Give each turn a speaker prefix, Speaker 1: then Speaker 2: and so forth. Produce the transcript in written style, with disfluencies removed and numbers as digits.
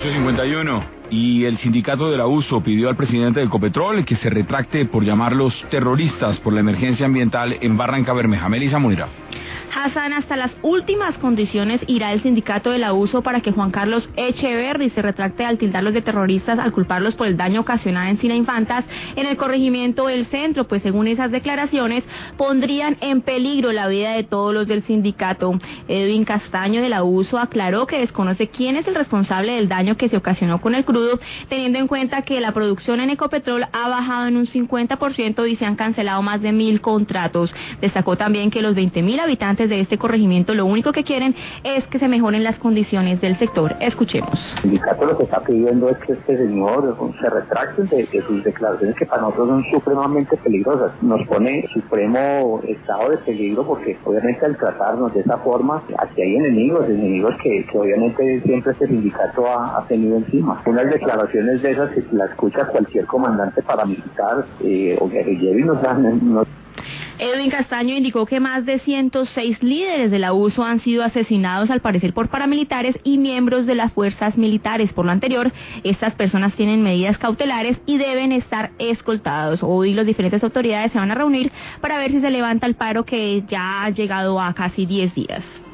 Speaker 1: 51. Y el sindicato de la USO pidió al presidente de Ecopetrol que se retracte por llamarlos terroristas por la emergencia ambiental en Barranca Bermeja. Melissa Munira.
Speaker 2: Hassan, hasta las últimas condiciones irá el sindicato de la USO para que Juan Carlos Echeverri se retracte al tildarlos de terroristas al culparlos por el daño ocasionado en Sina Infantas en el corregimiento del centro, pues según esas declaraciones pondrían en peligro la vida de todos los del sindicato. Edwin Castaño de la USO aclaró que desconoce quién es el responsable del daño que se ocasionó con el crudo, teniendo en cuenta que la producción en Ecopetrol ha bajado en un 50% y se han cancelado más de 1.000 contratos. Destacó también que los 20.000 habitantes de este corregimiento lo único que quieren es que se mejoren las condiciones del sector. Escuchemos.
Speaker 3: El sindicato lo que está pidiendo es que este señor se retracte de sus declaraciones que para nosotros son supremamente peligrosas. Nos pone en supremo estado de peligro porque obviamente al tratarnos de esa forma, aquí hay enemigos que obviamente siempre este sindicato ha tenido encima. Unas declaraciones de esas, si la escucha cualquier comandante paramilitar o guerrillero y nos dan...
Speaker 2: Edwin Castaño indicó que más de 106 líderes de la USO han sido asesinados al parecer por paramilitares y miembros de las fuerzas militares. Por lo anterior, estas personas tienen medidas cautelares y deben estar escoltados. Hoy las diferentes autoridades se van a reunir para ver si se levanta el paro que ya ha llegado a casi 10 días.